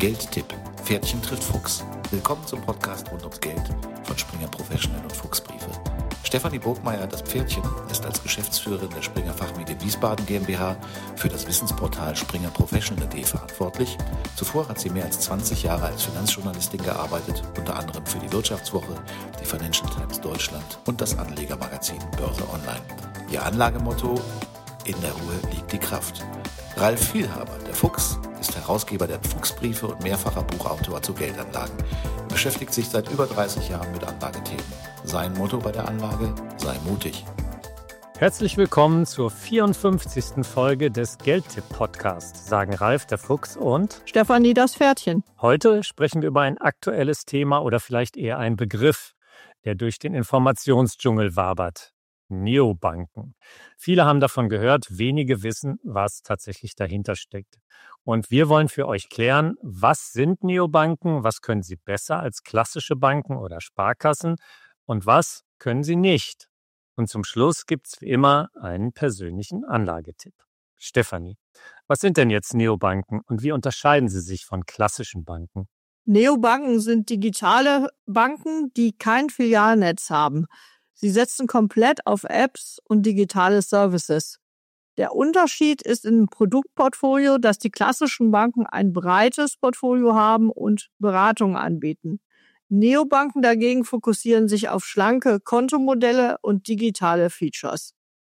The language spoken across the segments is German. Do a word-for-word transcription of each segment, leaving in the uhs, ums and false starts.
Geldtipp. Pferdchen trifft Fuchs. Willkommen zum Podcast rund ums Geld von Springer Professional und Fuchsbriefe. Stefanie Burgmeier, das Pferdchen, ist als Geschäftsführerin der Springer Fachmedien Wiesbaden GmbH für das Wissensportal Springer Professional punkt de verantwortlich. Zuvor hat sie mehr als zwanzig Jahre als Finanzjournalistin gearbeitet, unter anderem für die Wirtschaftswoche, die Financial Times Deutschland und das Anlegermagazin Börse Online. Ihr Anlagemotto: In der Ruhe liegt die Kraft. Ralf Vielhaber, der Fuchs, ist Herausgeber der Fuchsbriefe und mehrfacher Buchautor zu Geldanlagen. Er beschäftigt sich seit über dreißig Jahren mit Anlagethemen. Sein Motto bei der Anlage: sei mutig. Herzlich willkommen zur vierundfünfzigsten Folge des Geldtipp-Podcasts, sagen Ralf der Fuchs und Stefanie das Pferdchen. Heute sprechen wir über ein aktuelles Thema oder vielleicht eher einen Begriff, der durch den Informationsdschungel wabert: Neobanken. Viele haben davon gehört, wenige wissen, was tatsächlich dahinter steckt. Und wir wollen für euch klären, was sind Neobanken, was können sie besser als klassische Banken oder Sparkassen und was können sie nicht. Und zum Schluss gibt es wie immer einen persönlichen Anlagetipp. Stefanie, was sind denn jetzt Neobanken und wie unterscheiden sie sich von klassischen Banken? Neobanken sind digitale Banken, die kein Filialnetz haben. Sie setzen komplett auf Apps und digitale Services. Der Unterschied ist im Produktportfolio, dass die klassischen Banken ein breites Portfolio haben und Beratungen anbieten. Neobanken dagegen fokussieren sich auf schlanke Kontomodelle und digitale Features.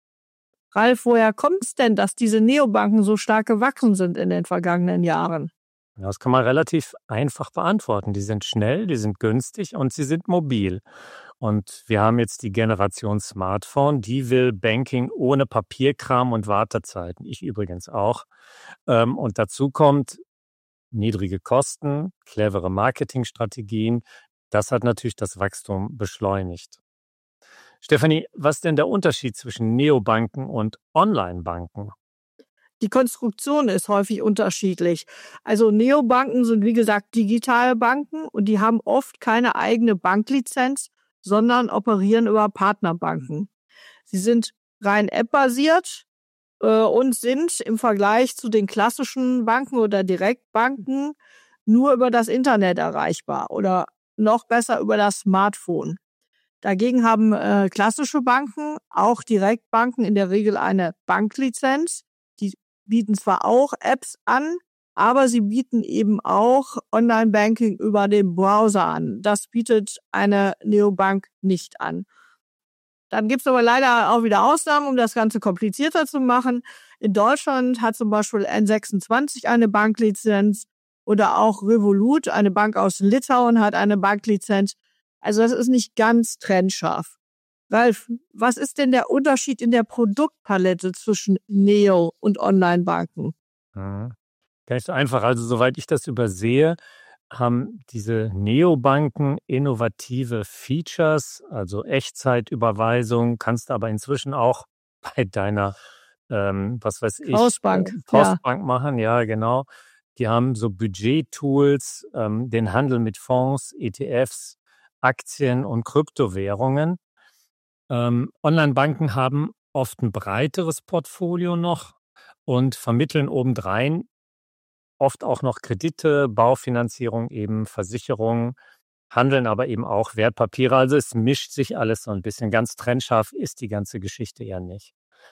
Ralf, woher kommt es denn, dass diese Neobanken so stark gewachsen sind in den vergangenen Jahren? Das kann man relativ einfach beantworten. Die sind schnell, die sind günstig und sie sind mobil. Und wir haben jetzt die Generation Smartphone, die will Banking ohne Papierkram und Wartezeiten. Ich übrigens auch. Und dazu kommt niedrige Kosten, clevere Marketingstrategien. Das hat natürlich das Wachstum beschleunigt. Stefanie, was ist denn der Unterschied zwischen Neobanken und Online-Banken? Die Konstruktion ist häufig unterschiedlich. Also Neobanken sind wie gesagt digitale Banken und die haben oft keine eigene Banklizenz, sondern operieren über Partnerbanken. Sie sind rein App-basiert äh, und sind im Vergleich zu den klassischen Banken oder Direktbanken nur über das Internet erreichbar oder noch besser über das Smartphone. Dagegen haben äh, klassische Banken, auch Direktbanken, in der Regel eine Banklizenz. Die bieten zwar auch Apps an, aber sie bieten eben auch Online-Banking über den Browser an. Das bietet eine Neobank nicht an. Dann gibt es aber leider auch wieder Ausnahmen, um das Ganze komplizierter zu machen. In Deutschland hat zum Beispiel N sechsundzwanzig eine Banklizenz oder auch Revolut, eine Bank aus Litauen, hat eine Banklizenz. Also das ist nicht ganz trennscharf. Ralf, was ist denn der Unterschied in der Produktpalette zwischen Neo- und Online-Banken? Mhm. Gar nicht so einfach. Also soweit ich das übersehe, haben diese Neobanken innovative Features, also Echtzeitüberweisung, kannst du aber inzwischen auch bei deiner, ähm, was weiß ich, Hausbank, äh, Postbank ja. machen. Ja, genau. Die haben so Budget-Tools, ähm, den Handel mit Fonds, E T Fs, Aktien und Kryptowährungen. Ähm, Online-Banken haben oft ein breiteres Portfolio noch und vermitteln obendrein oft auch noch Kredite, Baufinanzierung, eben Versicherungen, handeln aber eben auch Wertpapiere. Also es mischt sich alles so ein bisschen. Ganz trennscharf ist die ganze Geschichte ja nicht.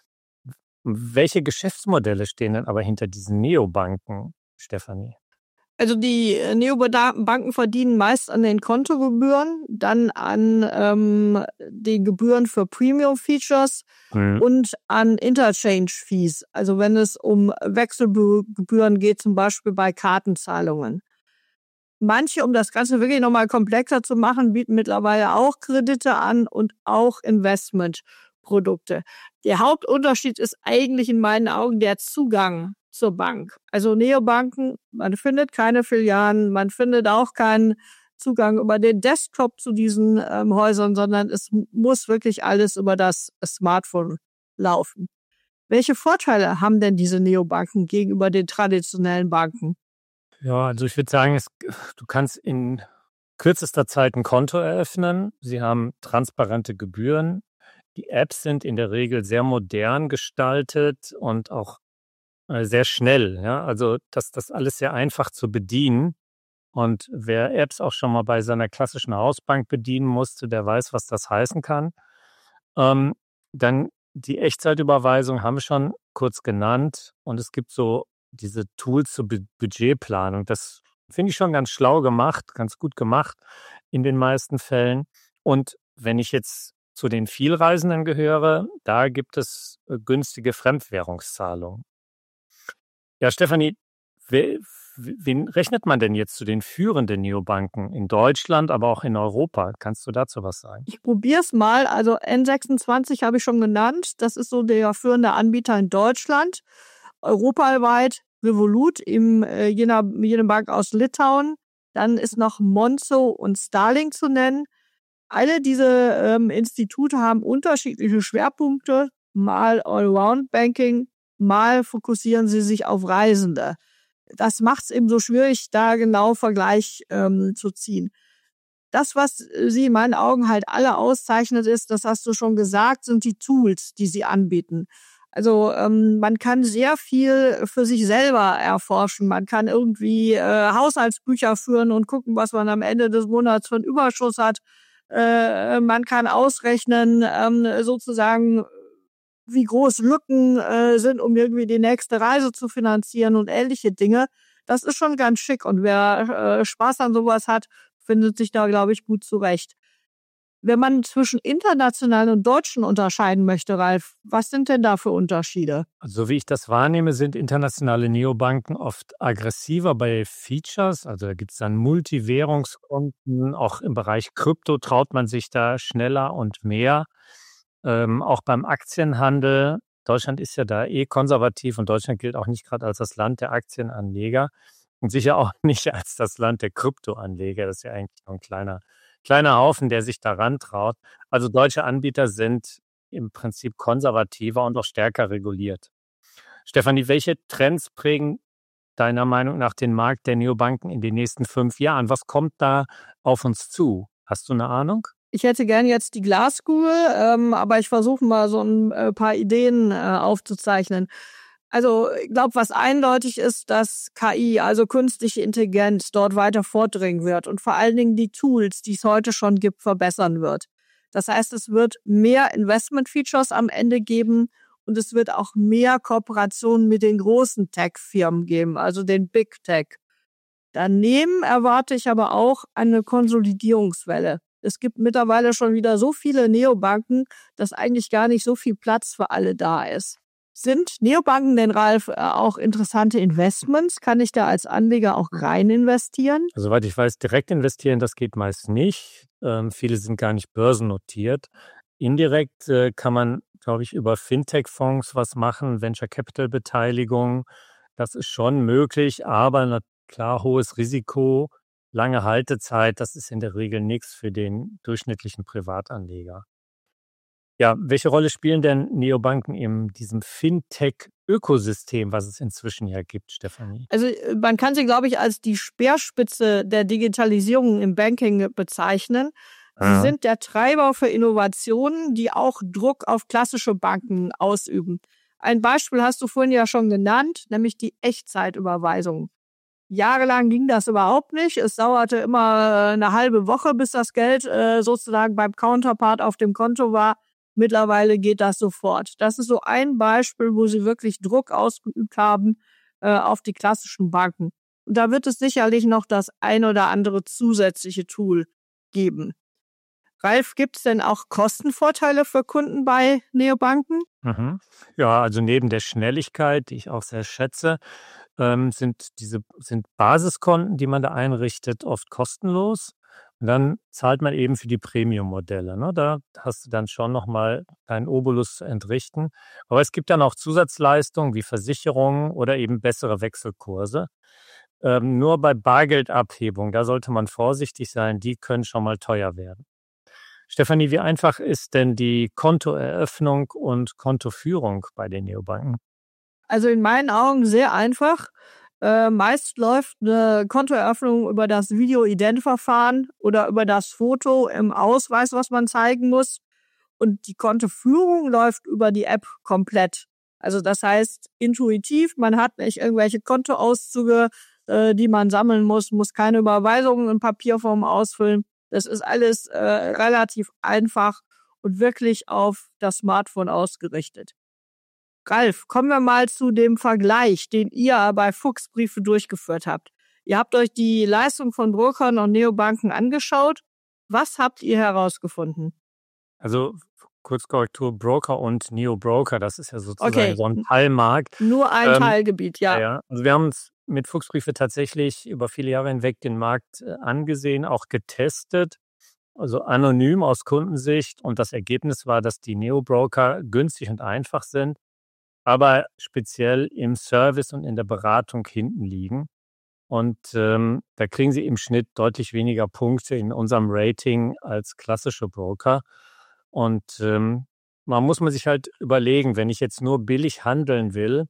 Welche Geschäftsmodelle stehen denn aber hinter diesen Neobanken, Stefanie? Also die Neobanken verdienen meist an den Kontogebühren, dann an ähm, den Gebühren für Premium-Features mhm. und an Interchange-Fees. Also wenn es um Wechselgebühren geht, zum Beispiel bei Kartenzahlungen. Manche, um das Ganze wirklich nochmal komplexer zu machen, bieten mittlerweile auch Kredite an und auch Investmentprodukte. Der Hauptunterschied ist eigentlich in meinen Augen der Zugang zur Bank. Also Neobanken, man findet keine Filialen, man findet auch keinen Zugang über den Desktop zu diesen ähm, Häusern, sondern es muss wirklich alles über das Smartphone laufen. Welche Vorteile haben denn diese Neobanken gegenüber den traditionellen Banken? Ja, also ich würde sagen, es, du kannst in kürzester Zeit ein Konto eröffnen. Sie haben transparente Gebühren. Die Apps sind in der Regel sehr modern gestaltet und auch sehr schnell, ja, also das das alles sehr einfach zu bedienen. Und wer Apps auch schon mal bei seiner klassischen Hausbank bedienen musste, der weiß, was das heißen kann. Ähm, dann die Echtzeitüberweisung haben wir schon kurz genannt. Und es gibt so diese Tools zur Bu- Budgetplanung. Das finde ich schon ganz schlau gemacht, ganz gut gemacht in den meisten Fällen. Und wenn ich jetzt zu den Vielreisenden gehöre, da gibt es äh, günstige Fremdwährungszahlungen. Ja, Stefanie, we- wen rechnet man denn jetzt zu den führenden Neobanken in Deutschland, aber auch in Europa? Kannst du dazu was sagen? Ich probiere es mal. Also N sechsundzwanzig habe ich schon genannt. Das ist so der führende Anbieter in Deutschland. Europaweit Revolut, im, äh, jener, jene Bank aus Litauen. Dann ist noch Monzo und Starling zu nennen. Alle diese ähm, Institute haben unterschiedliche Schwerpunkte. Mal Allround-Banking, mal fokussieren sie sich auf Reisende. Das macht es eben so schwierig, da genau Vergleich ähm, zu ziehen. Das, was sie in meinen Augen halt alle auszeichnet, ist, das hast du schon gesagt, sind die Tools, die sie anbieten. Also ähm, man kann sehr viel für sich selber erforschen. Man kann irgendwie äh, Haushaltsbücher führen und gucken, was man am Ende des Monats für einen Überschuss hat. Äh, man kann ausrechnen, ähm, sozusagen, wie groß Lücken äh, sind, um irgendwie die nächste Reise zu finanzieren und ähnliche Dinge. Das ist schon ganz schick. Und wer äh, Spaß an sowas hat, findet sich da, glaube ich, gut zurecht. Wenn man zwischen internationalen und deutschen unterscheiden möchte, Ralf, was sind denn da für Unterschiede? Also, so wie ich das wahrnehme, sind internationale Neobanken oft aggressiver bei Features. Also da gibt es dann Multivährungskonten. Auch im Bereich Krypto traut man sich da schneller und mehr. Ähm, auch beim Aktienhandel. Deutschland ist ja da eh konservativ und Deutschland gilt auch nicht gerade als das Land der Aktienanleger und sicher auch nicht als das Land der Kryptoanleger. Das ist ja eigentlich noch ein kleiner, kleiner Haufen, der sich daran traut. Also deutsche Anbieter sind im Prinzip konservativer und auch stärker reguliert. Stefanie, welche Trends prägen deiner Meinung nach den Markt der Neobanken in den nächsten fünf Jahren? Was kommt da auf uns zu? Hast du eine Ahnung? Ich hätte gern jetzt die Glaskugel, ähm, aber ich versuche mal so ein äh, paar Ideen äh, aufzuzeichnen. Also ich glaube, was eindeutig ist, dass K I, also künstliche Intelligenz, dort weiter vordringen wird und vor allen Dingen die Tools, die es heute schon gibt, verbessern wird. Das heißt, es wird mehr Investment-Features am Ende geben und es wird auch mehr Kooperationen mit den großen Tech-Firmen geben, also den Big Tech. Daneben erwarte ich aber auch eine Konsolidierungswelle. Es gibt mittlerweile schon wieder so viele Neobanken, dass eigentlich gar nicht so viel Platz für alle da ist. Sind Neobanken denn, Ralf, äh, auch interessante Investments? Kann ich da als Anleger auch rein investieren? Also, soweit ich weiß, direkt investieren, das geht meist nicht. Ähm, viele sind gar nicht börsennotiert. Indirekt äh, kann man, glaube ich, über Fintech-Fonds was machen, Venture-Capital-Beteiligung. Das ist schon möglich, aber na klar, hohes Risiko, lange Haltezeit, das ist in der Regel nichts für den durchschnittlichen Privatanleger. Ja, welche Rolle spielen denn Neobanken in diesem Fintech-Ökosystem, was es inzwischen ja gibt, Stefanie? Also äh, man kann sie, glaube ich, als die Speerspitze der Digitalisierung im Banking bezeichnen. Sie Ja. sind der Treiber für Innovationen, die auch Druck auf klassische Banken ausüben. Ein Beispiel hast du vorhin ja schon genannt, nämlich die Echtzeitüberweisung. Jahrelang ging das überhaupt nicht. Es dauerte immer eine halbe Woche, bis das Geld äh, sozusagen beim Counterpart auf dem Konto war. Mittlerweile geht das sofort. Das ist so ein Beispiel, wo sie wirklich Druck ausgeübt haben äh, auf die klassischen Banken. Und da wird es sicherlich noch das ein oder andere zusätzliche Tool geben. Ralf, gibt es denn auch Kostenvorteile für Kunden bei Neobanken? Mhm. Ja, also neben der Schnelligkeit, die ich auch sehr schätze, ähm, sind diese sind Basiskonten, die man da einrichtet, oft kostenlos. Und dann zahlt man eben für die Premium-Modelle. Ne? Da hast du dann schon nochmal deinen Obolus zu entrichten. Aber es gibt dann auch Zusatzleistungen wie Versicherungen oder eben bessere Wechselkurse. Ähm, nur bei Bargeldabhebung, da sollte man vorsichtig sein, die können schon mal teuer werden. Stefanie, wie einfach ist denn die Kontoeröffnung und Kontoführung bei den Neobanken? Also in meinen Augen sehr einfach. Äh, meist läuft eine Kontoeröffnung über das Video-Ident-Verfahren oder über das Foto im Ausweis, was man zeigen muss. Und die Kontoführung läuft über die App komplett. Also das heißt intuitiv, man hat nicht irgendwelche Kontoauszüge äh, die man sammeln muss, muss keine Überweisungen in Papierform ausfüllen. Das ist alles äh, relativ einfach und wirklich auf das Smartphone ausgerichtet. Ralf, kommen wir mal zu dem Vergleich, den ihr bei Fuchsbriefe durchgeführt habt. Ihr habt euch die Leistung von Brokern und Neobanken angeschaut. Was habt ihr herausgefunden? Also Kurzkorrektur, Broker und Neo-Broker, das ist ja sozusagen Okay. so ein Teilmarkt. Nur ein Ähm, Teilgebiet, ja. Ja, ja. Also wir haben uns mit Fuchsbriefe tatsächlich über viele Jahre hinweg den Markt äh, angesehen, auch getestet, also anonym aus Kundensicht. Und das Ergebnis war, dass die Neo-Broker günstig und einfach sind, aber speziell im Service und in der Beratung hinten liegen. Und ähm, da kriegen sie im Schnitt deutlich weniger Punkte in unserem Rating als klassische Broker. Und ähm, man muss man sich halt überlegen, wenn ich jetzt nur billig handeln will,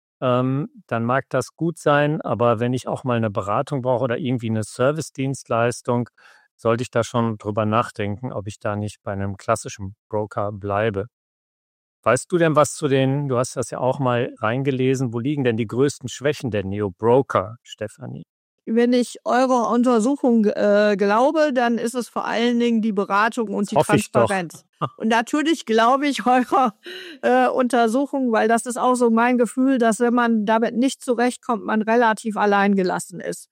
ähm, dann mag das gut sein, aber wenn ich auch mal eine Beratung brauche oder irgendwie eine Servicedienstleistung, sollte ich da schon drüber nachdenken, ob ich da nicht bei einem klassischen Broker bleibe. Weißt du denn was zu den, du hast das ja auch mal reingelesen, wo liegen denn die größten Schwächen der Neo-Broker, Stefanie? Wenn ich eurer Untersuchung äh, glaube, dann ist es vor allen Dingen die Beratung und Das die hoffe ich doch. Transparenz. Und natürlich glaube ich eurer äh, Untersuchung, weil das ist auch so mein Gefühl, dass wenn man damit nicht zurechtkommt, man relativ alleingelassen ist.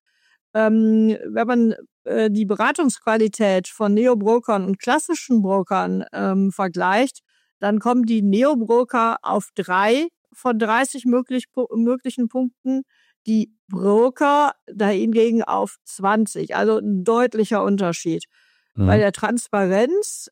Ähm, wenn man äh, die Beratungsqualität von Neo-Brokern und klassischen Brokern ähm, vergleicht, dann kommen die Neo-Broker auf drei von dreißig möglich, möglichen Punkten, die Broker dahingegen auf zwanzig. Also ein deutlicher Unterschied. Mhm. Bei der Transparenz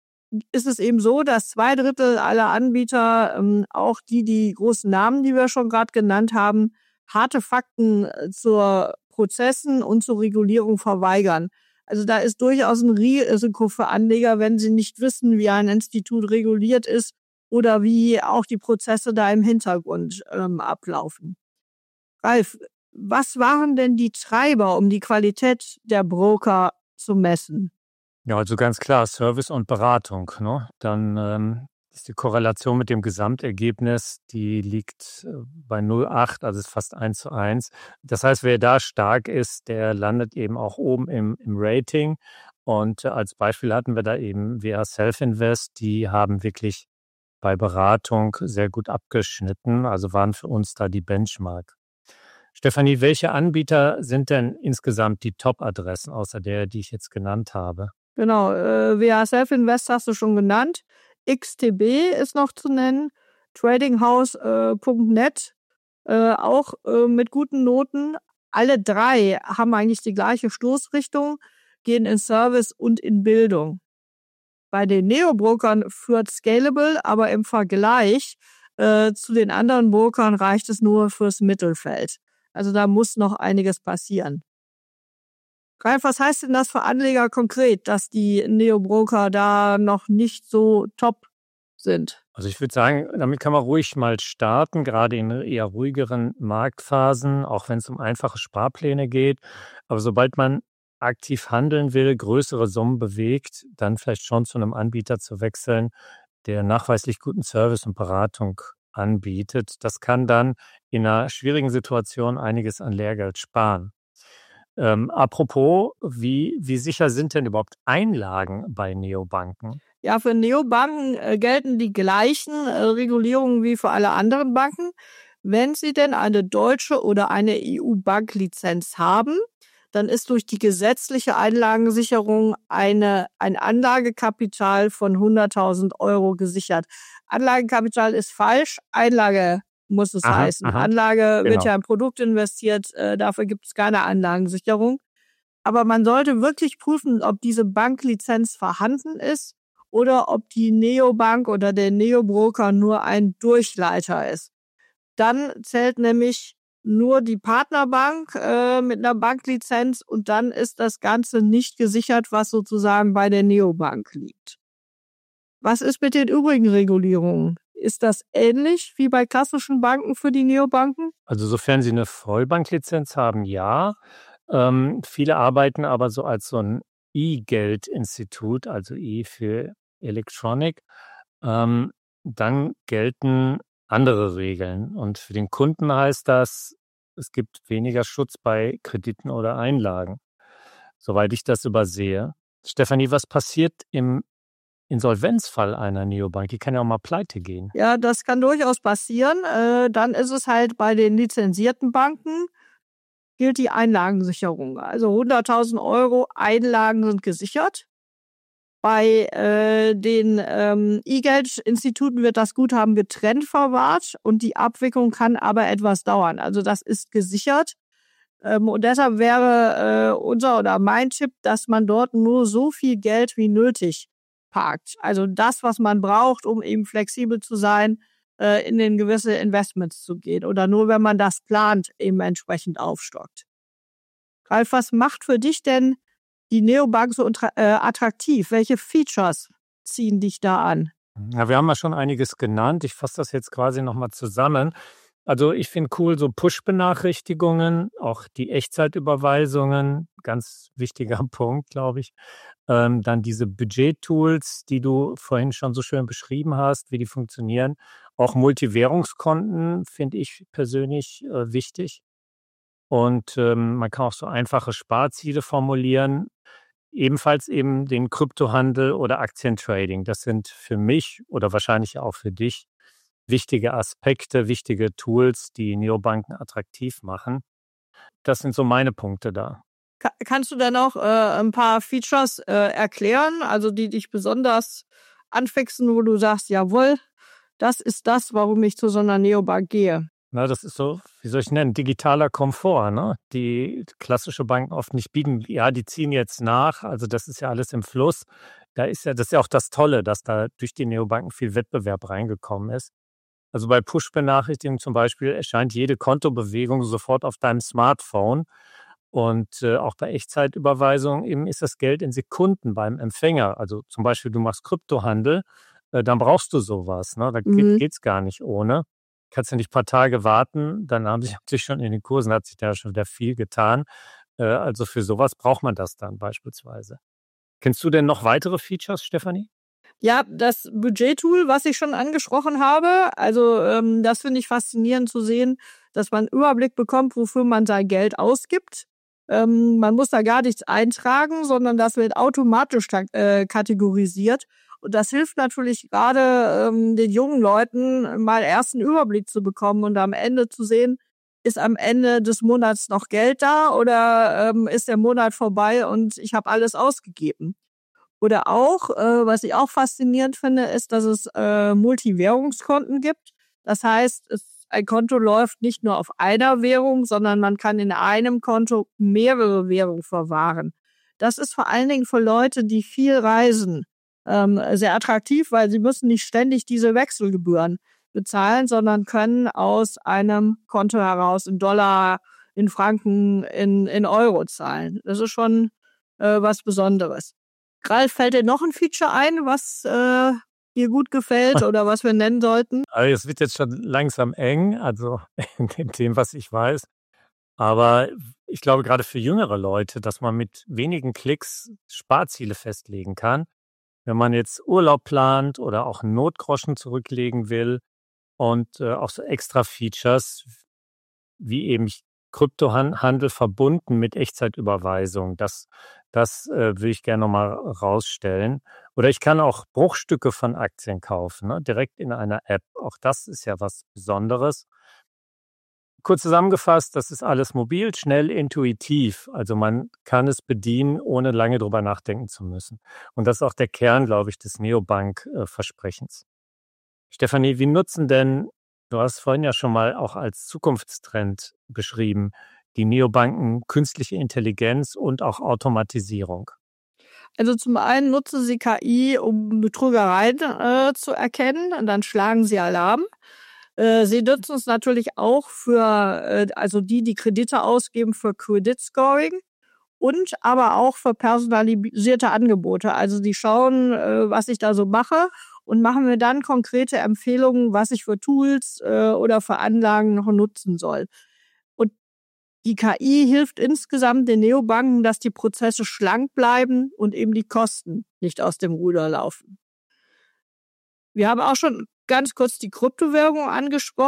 ist es eben so, dass zwei Drittel aller Anbieter, ähm, auch die, die großen Namen, die wir schon gerade genannt haben, harte Fakten äh, zur Prozessen und zur Regulierung verweigern. Also da ist durchaus ein Risiko für Anleger, wenn sie nicht wissen, wie ein Institut reguliert ist oder wie auch die Prozesse da im Hintergrund ähm, ablaufen. Ralf, was waren denn die Treiber, um die Qualität der Broker zu messen? Ja, also ganz klar, Service und Beratung. Ne? Dann ähm, ist die Korrelation mit dem Gesamtergebnis, die liegt äh, bei null Komma acht, also ist fast eins zu eins. Das heißt, wer da stark ist, der landet eben auch oben im, im Rating. Und äh, als Beispiel hatten wir da eben W H Self-Invest, die haben wirklich bei Beratung sehr gut abgeschnitten, also waren für uns da die Benchmark. Stefanie, welche Anbieter sind denn insgesamt die Top-Adressen, außer der, die ich jetzt genannt habe? Genau, äh, W H Self-Invest hast du schon genannt. X T B ist noch zu nennen. Tradinghouse Punkt net, äh, auch äh, mit guten Noten. Alle drei haben eigentlich die gleiche Stoßrichtung, gehen in Service und in Bildung. Bei den Neo-Brokern führt Scalable, aber im Vergleich äh, zu den anderen Brokern reicht es nur fürs Mittelfeld. Also da muss noch einiges passieren. Ralf, was heißt denn das für Anleger konkret, dass die Neo-Broker da noch nicht so top sind? Also ich würde sagen, damit kann man ruhig mal starten, gerade in eher ruhigeren Marktphasen, auch wenn es um einfache Sparpläne geht. Aber sobald man aktiv handeln will, größere Summen bewegt, dann vielleicht schon zu einem Anbieter zu wechseln, der nachweislich guten Service und Beratung anbietet. Das kann dann in einer schwierigen Situation einiges an Lehrgeld sparen. Ähm, apropos, wie, wie sicher sind denn überhaupt Einlagen bei Neobanken? Ja, für Neobanken äh, gelten die gleichen äh, Regulierungen wie für alle anderen Banken. Wenn sie denn eine deutsche oder eine E U-Banklizenz haben, dann ist durch die gesetzliche Einlagensicherung eine, ein Anlagekapital von hunderttausend Euro gesichert. Anlagekapital ist falsch, Einlage muss es Aha, heißen. aha, Anlage wird genau. ja in Produkt investiert, äh, dafür gibt es keine Anlagensicherung. Aber man sollte wirklich prüfen, ob diese Banklizenz vorhanden ist oder ob die Neobank oder der Neobroker nur ein Durchleiter ist. Dann zählt nämlich nur die Partnerbank äh, mit einer Banklizenz und dann ist das Ganze nicht gesichert, was sozusagen bei der Neobank liegt. Was ist mit den übrigen Regulierungen? Ist das ähnlich wie bei klassischen Banken für die Neobanken? Also sofern Sie eine Vollbanklizenz haben, ja. Ähm, viele arbeiten aber so als so ein E-Geld-Institut, also E für Electronic. Ähm, dann gelten andere Regeln. Und für den Kunden heißt das, es gibt weniger Schutz bei Krediten oder Einlagen, soweit ich das übersehe. Stefanie, was passiert im Insolvenzfall einer Neobank? Die kann ja auch mal pleite gehen. Ja, das kann durchaus passieren. Äh, dann ist es halt bei den lizenzierten Banken, gilt die Einlagensicherung. Also hunderttausend Euro Einlagen sind gesichert. Bei äh, den ähm, E-Geld-Instituten wird das Guthaben getrennt verwahrt und die Abwicklung kann aber etwas dauern. Also das ist gesichert. Ähm, und deshalb wäre äh, unser oder mein Tipp, dass man dort nur so viel Geld wie nötig parkt. Also das, was man braucht, um eben flexibel zu sein, äh, in den gewisse Investments zu gehen. Oder nur, wenn man das plant, eben entsprechend aufstockt. Ralf, was macht für dich denn die Neobank so äh, attraktiv? Welche Features ziehen dich da an? Ja, wir haben ja schon einiges genannt. Ich fasse das jetzt quasi nochmal zusammen. Also ich finde cool so Push-Benachrichtigungen, auch die Echtzeitüberweisungen, ganz wichtiger Punkt, glaube ich. Ähm, dann diese Budget-Tools, die du vorhin schon so schön beschrieben hast, wie die funktionieren. Auch Multivährungskonten finde ich persönlich äh, wichtig. Und ähm, man kann auch so einfache Sparziele formulieren. Ebenfalls eben den Kryptohandel oder Aktientrading. Das sind für mich oder wahrscheinlich auch für dich wichtige Aspekte, wichtige Tools, die Neobanken attraktiv machen. Das sind so meine Punkte da. Ka- kannst du dann auch äh, ein paar Features äh, erklären, also die dich besonders anfixen, wo du sagst, jawohl, das ist das, warum ich zu so einer Neobank gehe? Na, das ist so, wie soll ich nennen, digitaler Komfort, ne? Die klassische Banken oft nicht bieten. Ja, die ziehen jetzt nach, also das ist ja alles im Fluss. Da ist ja, das ist ja auch das Tolle, dass da durch die Neobanken viel Wettbewerb reingekommen ist. Also bei Push-Benachrichtigungen zum Beispiel erscheint jede Kontobewegung sofort auf deinem Smartphone. Und äh, auch bei Echtzeitüberweisungen eben ist das Geld in Sekunden beim Empfänger. Also zum Beispiel, du machst Kryptohandel, äh, dann brauchst du sowas. Ne? Da Mhm. geht es gar nicht ohne. Kannst du nicht ein paar Tage warten, dann haben sich natürlich schon in den Kursen, hat sich da schon wieder viel getan. Äh, also für sowas braucht man das dann beispielsweise. Kennst du denn noch weitere Features, Stefanie? Ja, das Budget-Tool, was ich schon angesprochen habe, also ähm, das finde ich faszinierend zu sehen, dass man einen Überblick bekommt, wofür man sein Geld ausgibt. Ähm, man muss da gar nichts eintragen, sondern das wird automatisch äh, kategorisiert. Und das hilft natürlich gerade ähm, den jungen Leuten, mal erst einen Überblick zu bekommen und am Ende zu sehen, ist am Ende des Monats noch Geld da oder ähm, ist der Monat vorbei und ich habe alles ausgegeben. Oder auch, äh, was ich auch faszinierend finde, ist, dass es äh, Multivährungskonten gibt. Das heißt, es, ein Konto läuft nicht nur auf einer Währung, sondern man kann in einem Konto mehrere Währungen verwahren. Das ist vor allen Dingen für Leute, die viel reisen, ähm, sehr attraktiv, weil sie müssen nicht ständig diese Wechselgebühren bezahlen, sondern können aus einem Konto heraus in Dollar, in Franken, in, in Euro zahlen. Das ist schon äh, was Besonderes. Ralf, fällt dir noch ein Feature ein, was äh, dir gut gefällt oder was wir nennen sollten? Also es wird jetzt schon langsam eng, also in dem, was ich weiß. Aber ich glaube, gerade für jüngere Leute, dass man mit wenigen Klicks Sparziele festlegen kann. Wenn man jetzt Urlaub plant oder auch einen Notgroschen zurücklegen will und äh, auch so extra Features, wie eben Kryptohandel verbunden mit Echtzeitüberweisung. Das, das äh, will ich gerne nochmal rausstellen. Oder ich kann auch Bruchstücke von Aktien kaufen, ne? Direkt in einer App. Auch das ist ja was Besonderes. Kurz zusammengefasst, das ist alles mobil, schnell, intuitiv. Also man kann es bedienen, ohne lange drüber nachdenken zu müssen. Und das ist auch der Kern, glaube ich, des Neobank-Versprechens. Stefanie, wie nutzen denn, du hast vorhin ja schon mal auch als Zukunftstrend beschrieben, die Neobanken künstliche Intelligenz und auch Automatisierung? Also zum einen nutzen sie K I, um Betrügereien äh, zu erkennen, und dann schlagen sie Alarm. Äh, sie nutzen es natürlich auch für, äh, also die, die Kredite ausgeben, für Credit Scoring und aber auch für personalisierte Angebote. Also die schauen, äh, was ich da so mache und machen mir dann konkrete Empfehlungen, was ich für Tools äh, oder für Anlagen noch nutzen soll. Und die K I hilft insgesamt den Neobanken, dass die Prozesse schlank bleiben und eben die Kosten nicht aus dem Ruder laufen. Wir haben auch schon ganz kurz die Kryptowährung angesprochen.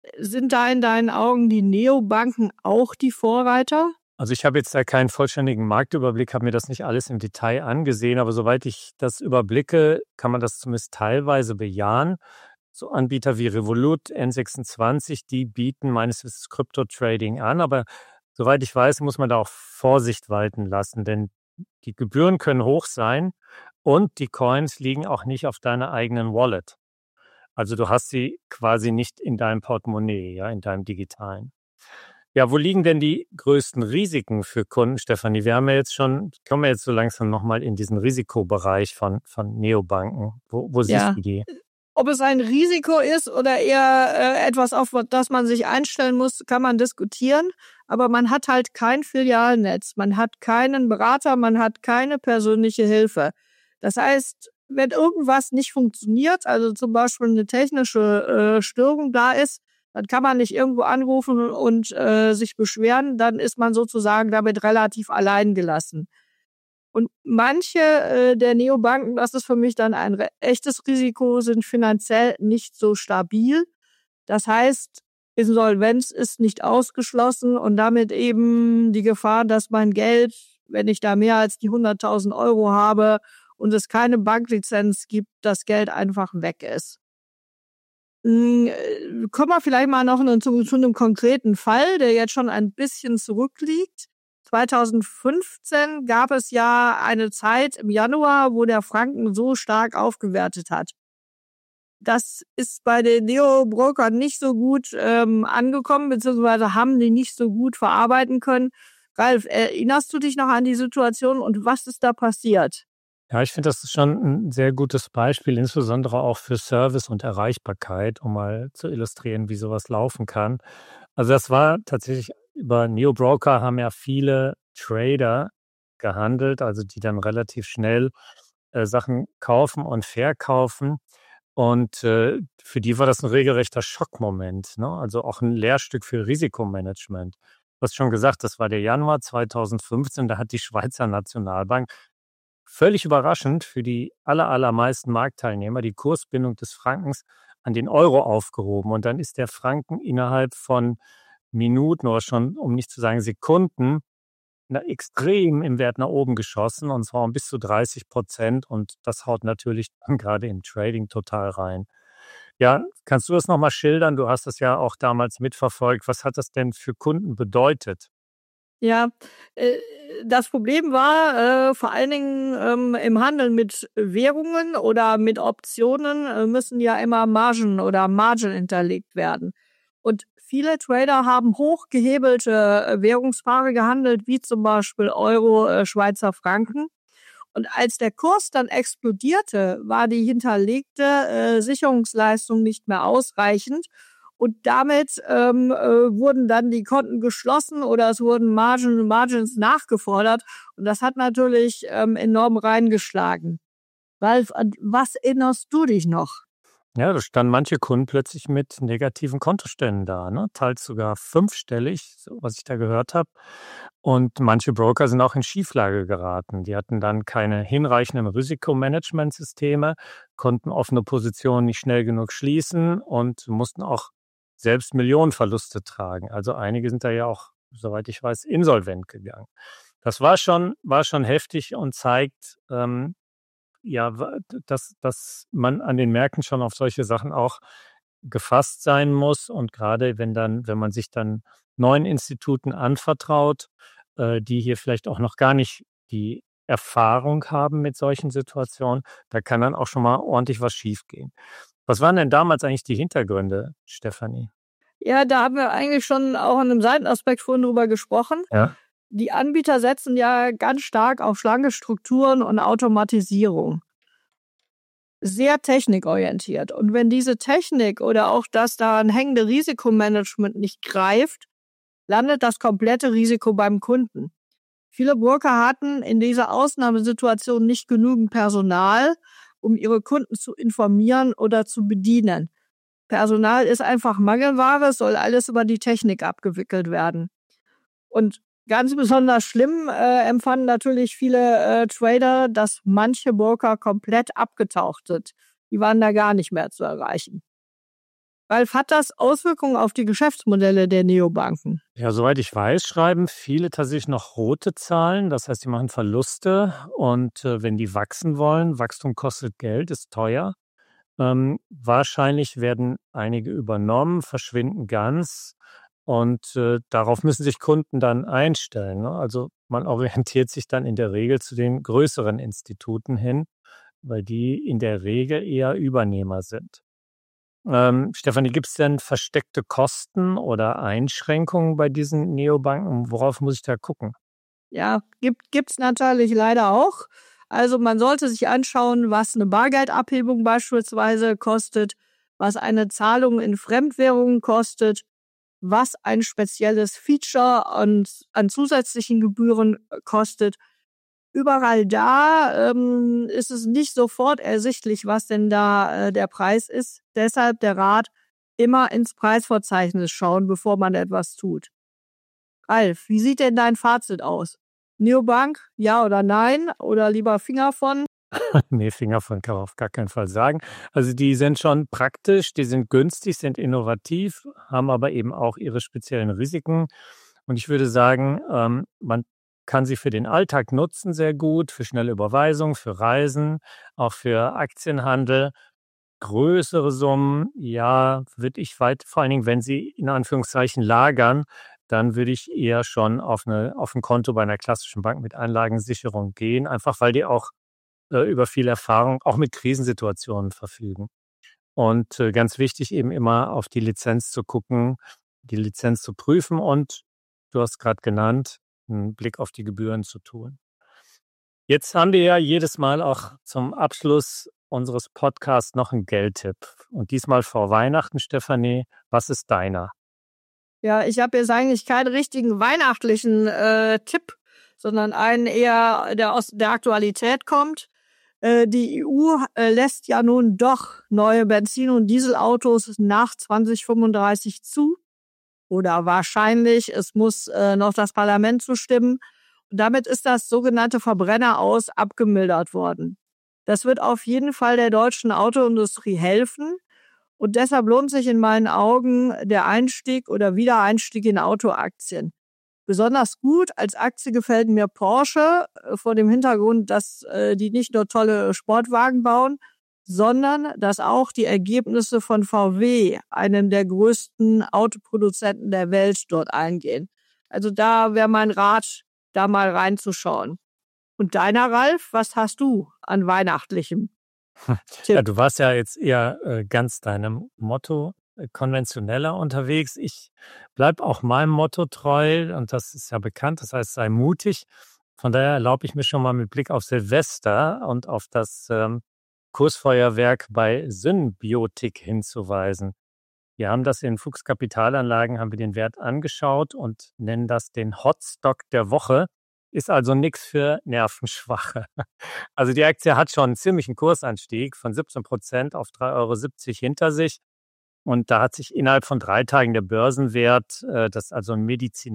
Sind da in deinen Augen die Neobanken auch die Vorreiter? Also ich habe jetzt da keinen vollständigen Marktüberblick, habe mir das nicht alles im Detail angesehen, aber soweit ich das überblicke, kann man das zumindest teilweise bejahen. So Anbieter wie Revolut, N sechsundzwanzig, die bieten meines Wissens Krypto-Trading an, aber soweit ich weiß, muss man da auch Vorsicht walten lassen, denn die Gebühren können hoch sein und die Coins liegen auch nicht auf deiner eigenen Wallet. Also du hast sie quasi nicht in deinem Portemonnaie, ja, in deinem digitalen. Ja, wo liegen denn die größten Risiken für Kunden, Stefanie? Wir haben ja jetzt schon, kommen wir jetzt so langsam nochmal in diesen Risikobereich von, von Neobanken. Wo, wo siehst Ja. du die? Ob es ein Risiko ist oder eher äh, etwas, auf das man sich einstellen muss, kann man diskutieren. Aber man hat halt kein Filialnetz, man hat keinen Berater, man hat keine persönliche Hilfe. Das heißt, wenn irgendwas nicht funktioniert, also zum Beispiel eine technische äh, Störung da ist, dann kann man nicht irgendwo anrufen und äh, sich beschweren, dann ist man sozusagen damit relativ allein gelassen. Und manche äh, der Neobanken, das ist für mich dann ein re- echtes Risiko, sind finanziell nicht so stabil. Das heißt, Insolvenz ist nicht ausgeschlossen und damit eben die Gefahr, dass mein Geld, wenn ich da mehr als die hunderttausend Euro habe und es keine Banklizenz gibt, das Geld einfach weg ist. Hm, äh, kommen wir vielleicht mal noch zu, zu einem konkreten Fall, der jetzt schon ein bisschen zurückliegt. zweitausendfünfzehn gab es ja eine Zeit im Januar, wo der Franken so stark aufgewertet hat. Das ist bei den Neo-Brokern nicht so gut ähm, angekommen, beziehungsweise haben die nicht so gut verarbeiten können. Ralf, erinnerst du dich noch an die Situation und was ist da passiert? Ja, ich finde, das ist schon ein sehr gutes Beispiel, insbesondere auch für Service und Erreichbarkeit, um mal zu illustrieren, wie sowas laufen kann. Also das war tatsächlich, über Neo-Broker haben ja viele Trader gehandelt, also die dann relativ schnell äh, Sachen kaufen und verkaufen. Und äh, für die war das ein regelrechter Schockmoment, ne? Also auch ein Lehrstück für Risikomanagement. Du hast schon gesagt, das war der Januar zweitausendfünfzehn, da hat die Schweizer Nationalbank völlig überraschend für die aller, allermeisten Marktteilnehmer die Kursbindung des Frankens an den Euro aufgehoben. Und dann ist der Franken innerhalb von Minuten oder schon, um nicht zu sagen Sekunden, na, extrem im Wert nach oben geschossen, und zwar um bis zu dreißig Prozent. Und das haut natürlich dann gerade im Trading total rein. Ja, kannst du das nochmal schildern? Du hast das ja auch damals mitverfolgt. Was hat das denn für Kunden bedeutet? Ja, äh, das Problem war äh, vor allen Dingen ähm, im Handel mit Währungen oder mit Optionen äh, müssen ja immer Margen oder Margin hinterlegt werden. Und viele Trader haben hochgehebelte äh, Währungspaare gehandelt, wie zum Beispiel Euro, äh, Schweizer Franken. Und als der Kurs dann explodierte, war die hinterlegte äh, Sicherungsleistung nicht mehr ausreichend. Und damit ähm, äh, wurden dann die Konten geschlossen oder es wurden Margin, Margins nachgefordert. Und das hat natürlich ähm, enorm reingeschlagen. Ralf, an was erinnerst du dich noch? Ja, da standen manche Kunden plötzlich mit negativen Kontoständen da, ne? Teils sogar fünfstellig, so was ich da gehört habe. Und manche Broker sind auch in Schieflage geraten. Die hatten dann keine hinreichenden Risikomanagementsysteme, konnten offene Positionen nicht schnell genug schließen und mussten auch selbst Millionenverluste tragen. Also einige sind da ja auch, soweit ich weiß, insolvent gegangen. Das war schon, war schon heftig und zeigt, ähm, ja, wa- dass, dass man an den Märkten schon auf solche Sachen auch gefasst sein muss. Und gerade wenn dann, wenn man sich dann neuen Instituten anvertraut, äh, die hier vielleicht auch noch gar nicht die Erfahrung haben mit solchen Situationen, da kann dann auch schon mal ordentlich was schiefgehen. Was waren denn damals eigentlich die Hintergründe, Stefanie? Ja, da haben wir eigentlich schon auch in einem Seitenaspekt vorhin drüber gesprochen. Ja. Die Anbieter setzen ja ganz stark auf schlanke Strukturen und Automatisierung. Sehr technikorientiert. Und wenn diese Technik oder auch das daran hängende Risikomanagement nicht greift, landet das komplette Risiko beim Kunden. Viele Broker hatten in dieser Ausnahmesituation nicht genügend Personal, um ihre Kunden zu informieren oder zu bedienen. Personal ist einfach Mangelware, es soll alles über die Technik abgewickelt werden. Und ganz besonders schlimm äh, empfanden natürlich viele äh, Trader, dass manche Broker komplett abgetaucht sind. Die waren da gar nicht mehr zu erreichen. Ralf, hat das Auswirkungen auf die Geschäftsmodelle der Neobanken? Ja, soweit ich weiß, schreiben viele tatsächlich noch rote Zahlen. Das heißt, die machen Verluste und äh, wenn die wachsen wollen, Wachstum kostet Geld, ist teuer. Ähm, wahrscheinlich werden einige übernommen, verschwinden ganz und äh, darauf müssen sich Kunden dann einstellen. Ne? Also man orientiert sich dann in der Regel zu den größeren Instituten hin, weil die in der Regel eher Übernehmer sind. Ähm, Stefanie, gibt es denn versteckte Kosten oder Einschränkungen bei diesen Neobanken? Worauf muss ich da gucken? Ja, gibt gibt's natürlich leider auch. Also man sollte sich anschauen, was eine Bargeldabhebung beispielsweise kostet, was eine Zahlung in Fremdwährungen kostet, was ein spezielles Feature an, an zusätzlichen Gebühren äh, kostet. Überall da ähm, ist es nicht sofort ersichtlich, was denn da äh, der Preis ist. Deshalb der Rat, immer ins Preisverzeichnis schauen, bevor man etwas tut. Ralf, wie sieht denn dein Fazit aus? Neobank, ja oder nein? Oder lieber Finger von? Nee, Finger von kann man auf gar keinen Fall sagen. Also die sind schon praktisch, die sind günstig, sind innovativ, haben aber eben auch ihre speziellen Risiken. Und ich würde sagen, ähm, man kann sie für den Alltag nutzen, sehr gut, für schnelle Überweisung, für Reisen, auch für Aktienhandel. Größere Summen, ja, würde ich weit, vor allen Dingen, wenn sie in Anführungszeichen lagern, dann würde ich eher schon auf eine, auf ein Konto bei einer klassischen Bank mit Einlagensicherung gehen, einfach weil die auch äh, über viel Erfahrung auch mit Krisensituationen verfügen. Und äh, ganz wichtig eben immer auf die Lizenz zu gucken, die Lizenz zu prüfen und du hast gerade genannt, einen Blick auf die Gebühren zu tun. Jetzt haben wir ja jedes Mal auch zum Abschluss unseres Podcasts noch einen Geldtipp. Und diesmal vor Weihnachten, Stefanie, was ist deiner? Ja, ich habe jetzt eigentlich keinen richtigen weihnachtlichen äh, Tipp, sondern einen eher, der aus der Aktualität kommt. Äh, die E U äh, lässt ja nun doch neue Benzin- und Dieselautos nach zwanzig fünfunddreißig zu. Oder wahrscheinlich, es muss äh, noch das Parlament zustimmen. Und damit ist das sogenannte Verbrenneraus abgemildert worden. Das wird auf jeden Fall der deutschen Autoindustrie helfen. Und deshalb lohnt sich in meinen Augen der Einstieg oder Wiedereinstieg in Autoaktien. Besonders gut als Aktie gefällt mir Porsche äh, vor dem Hintergrund, dass äh, die nicht nur tolle Sportwagen bauen, sondern dass auch die Ergebnisse von V W, einem der größten Autoproduzenten der Welt, dort eingehen. Also da wäre mein Rat, da mal reinzuschauen. Und deiner, Ralf, was hast du an Weihnachtlichem Tipp? Ja, du warst ja jetzt eher äh, ganz deinem Motto äh, konventioneller unterwegs. Ich bleibe auch meinem Motto treu und das ist ja bekannt, das heißt, sei mutig. Von daher erlaube ich mir schon mal mit Blick auf Silvester und auf das ähm, Kursfeuerwerk bei Symbiotik hinzuweisen. Wir haben das in Fuchs Kapitalanlagen, haben wir den Wert angeschaut und nennen das den Hotstock der Woche. Ist also nichts für Nervenschwache. Also die Aktie hat schon einen ziemlichen Kursanstieg von siebzehn Prozent auf drei Euro siebzig hinter sich. Und da hat sich innerhalb von drei Tagen der Börsenwert, äh, das ist also ein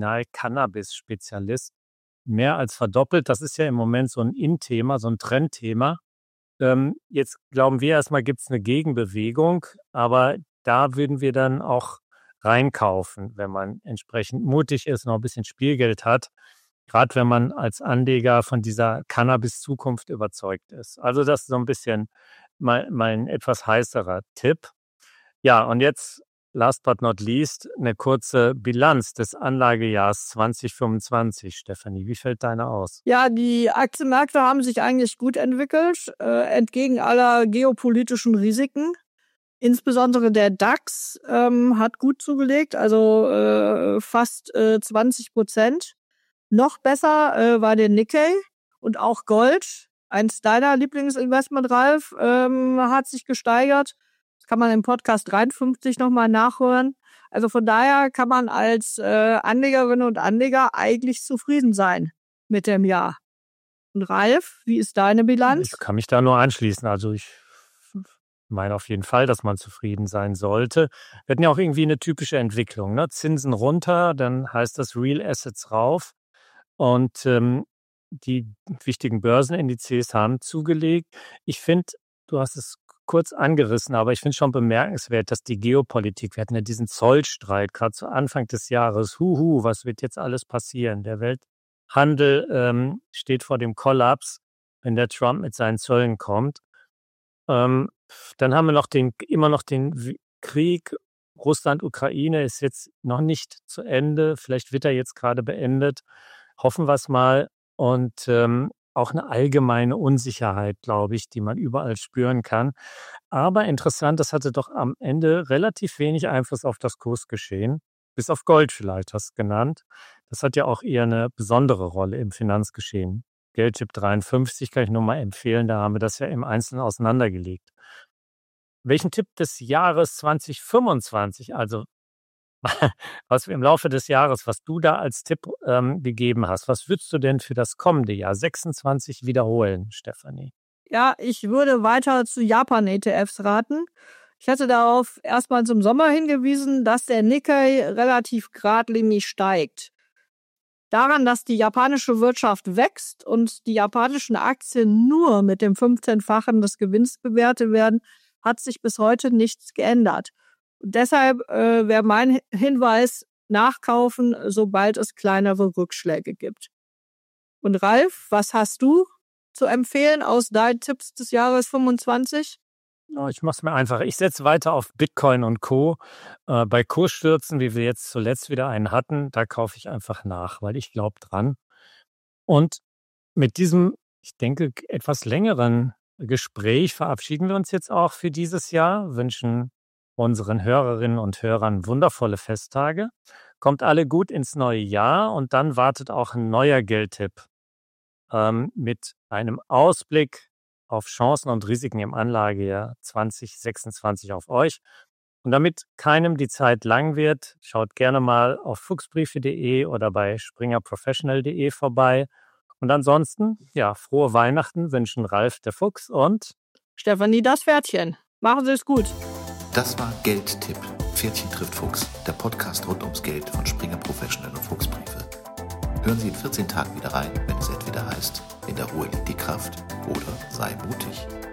Medizinal-Cannabis-Spezialist, mehr als verdoppelt. Das ist ja im Moment so ein In-Thema, so ein Trendthema. Ähm, jetzt glauben wir erstmal, gibt es eine Gegenbewegung, aber da würden wir dann auch reinkaufen, wenn man entsprechend mutig ist, noch ein bisschen Spielgeld hat. Gerade wenn man als Anleger von dieser Cannabis-Zukunft überzeugt ist. Also das ist so ein bisschen mein, mein etwas heißerer Tipp. Ja, und jetzt, last but not least, eine kurze Bilanz des Anlagejahrs zwanzig fünfundzwanzig. Stefanie, wie fällt deine aus? Ja, die Aktienmärkte haben sich eigentlich gut entwickelt, äh, entgegen aller geopolitischen Risiken. Insbesondere der DAX ähm, hat gut zugelegt, also äh, fast äh, zwanzig Prozent. Noch besser äh, war der Nikkei und auch Gold. Eins deiner Lieblingsinvestment, Ralf, ähm, hat sich gesteigert. Das kann man im Podcast dreiundfünfzig nochmal nachhören. Also von daher kann man als äh, Anlegerin und Anleger eigentlich zufrieden sein mit dem Jahr. Und Ralf, wie ist deine Bilanz? Ich kann mich da nur anschließen. Also ich meine auf jeden Fall, dass man zufrieden sein sollte. Wir hatten ja auch irgendwie eine typische Entwicklung. Ne? Zinsen runter, dann heißt das Real Assets rauf. Und ähm, die wichtigen Börsenindizes haben zugelegt. Ich finde, du hast es kurz angerissen, aber ich finde schon bemerkenswert, dass die Geopolitik, wir hatten ja diesen Zollstreit gerade zu Anfang des Jahres, huhu, was wird jetzt alles passieren? Der Welthandel ähm, steht vor dem Kollaps, wenn der Trump mit seinen Zöllen kommt. Ähm, dann haben wir noch den, immer noch den Krieg. Russland-Ukraine ist jetzt noch nicht zu Ende. Vielleicht wird er jetzt gerade beendet. Hoffen wir es mal. Und ähm, auch eine allgemeine Unsicherheit, glaube ich, die man überall spüren kann. Aber interessant, das hatte doch am Ende relativ wenig Einfluss auf das Kursgeschehen. Bis auf Gold vielleicht, hast du genannt. Das hat ja auch eher eine besondere Rolle im Finanzgeschehen. Geldtipp dreiundfünfzig kann ich nur mal empfehlen, da haben wir das ja im Einzelnen auseinandergelegt. Welchen Tipp des Jahres zwanzig fünfundzwanzig, also was wir im Laufe des Jahres, was du da als Tipp ähm, gegeben hast, was würdest du denn für das kommende Jahr sechsundzwanzig wiederholen, Stefanie? Ja, ich würde weiter zu Japan-E T Fs raten. Ich hatte darauf erstmal zum Sommer hingewiesen, dass der Nikkei relativ geradlinig steigt. Daran, dass die japanische Wirtschaft wächst und die japanischen Aktien nur mit dem fünfzehnfachen des Gewinns bewertet werden, hat sich bis heute nichts geändert. Und deshalb äh, wäre mein Hinweis, nachkaufen, sobald es kleinere Rückschläge gibt. Und Ralf, was hast du zu empfehlen aus deinen Tipps des Jahres fünfundzwanzig? Ja, ich mache es mir einfach. Ich setze weiter auf Bitcoin und Co. Äh, bei Kursstürzen, wie wir jetzt zuletzt wieder einen hatten, da kaufe ich einfach nach, weil ich glaube dran. Und mit diesem, ich denke, etwas längeren Gespräch verabschieden wir uns jetzt auch für dieses Jahr, wünschen unseren Hörerinnen und Hörern wundervolle Festtage. Kommt alle gut ins neue Jahr und dann wartet auch ein neuer Geldtipp ähm, mit einem Ausblick auf Chancen und Risiken im Anlagejahr zwanzig sechsundzwanzig auf euch. Und damit keinem die Zeit lang wird, schaut gerne mal auf fuchsbriefe punkt de oder bei springer professional punkt de vorbei. Und ansonsten, ja, frohe Weihnachten wünschen Ralf der Fuchs und Stefanie das Pferdchen. Machen Sie es gut. Das war Geldtipp. Pferdchen trifft Fuchs, der Podcast rund ums Geld von Springer Professional und Fuchsbriefe. Hören Sie in vierzehn Tagen wieder rein, wenn es entweder heißt, in der Ruhe liegt die Kraft oder sei mutig.